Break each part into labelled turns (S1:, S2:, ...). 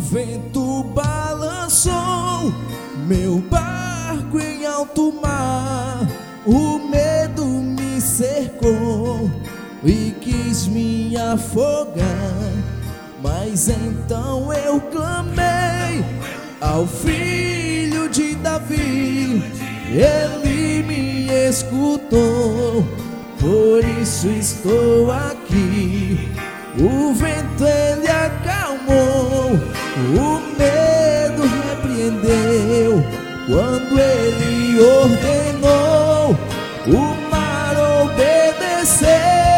S1: vento balançou meu barco em alto mar, o medo me cercou e quis me afogar. Mas então eu clamei ao Filho de Davi, ele me escutou, por isso estou aqui. O vento ele acalmou, o medo repreendeu, quando ele ordenou, o mar obedeceu.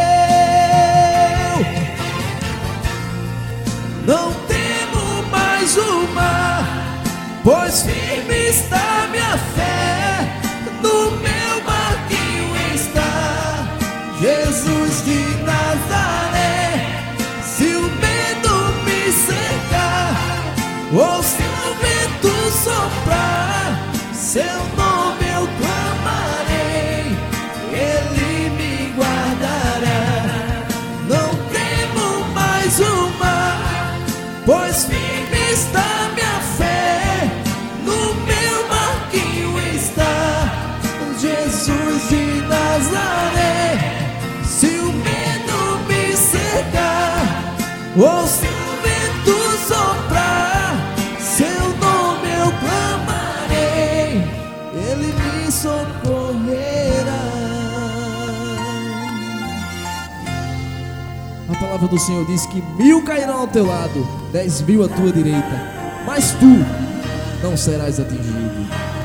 S1: Não temo mais o mar, pois firme está minha fé, no meu barquinho está Jesus de Nazaré. Se o medo me cercar, ou se o vento soprar, seu nome eu clamarei, ele me guardará. Não temo mais o mar, pois firme está minha fé, no meu barquinho está Jesus de Nazaré. Se o medo me cercar, ou se o vento soprar, seu nome eu clamarei, ele me socorrerá. A palavra do Senhor diz que 1000 cairão ao teu lado, 10.000 à tua direita, mas tu não serás atingido.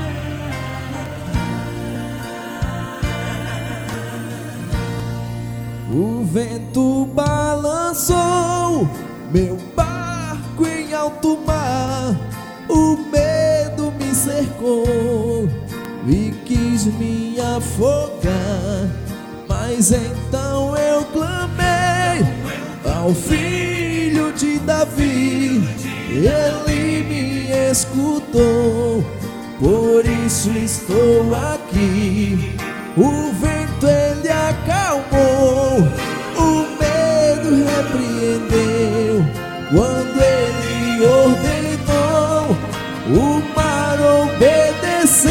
S1: O vento balançou meu barco em alto mar, o medo me cercou e quis me afogar. Mas então eu clamei ao Filho de Davi, ele me escutou, por isso estou aqui. O vento ele acalmou, o medo repreendeu, quando ele ordenou, o mar obedeceu.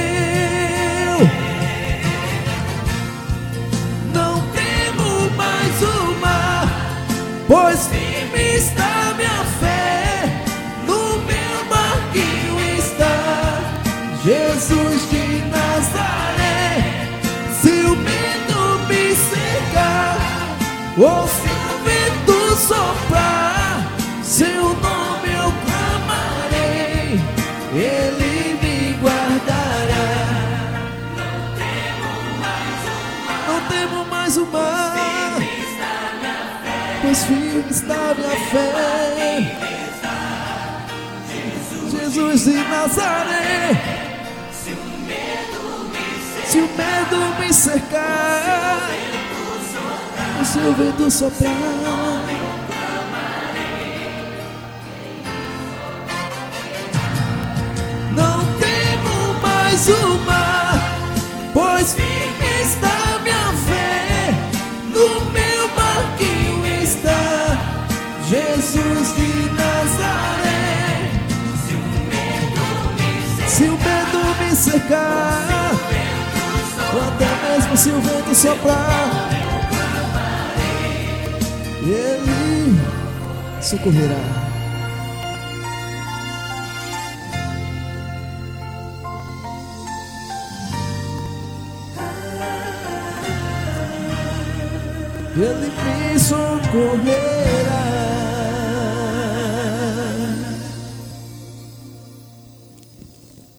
S1: Não temo mais o mar, pois firme está minha fé, no meu barquinho está Jesus de Nazaré. Se o medo me cercar, ou se o vento soprar, seu nome eu clamarei, ele me guardará. Não temo mais o mar, pois firme está minha fé, Jesus de Nazaré. Se o medo me cercar, e se o vento soprar, não temo mais o mar, pois firme está minha fé, no meu barquinho está Jesus de Nazaré. Se o medo me cercar, ou até mesmo se o vento soprar, ele socorrerá. Ele me socorrerá.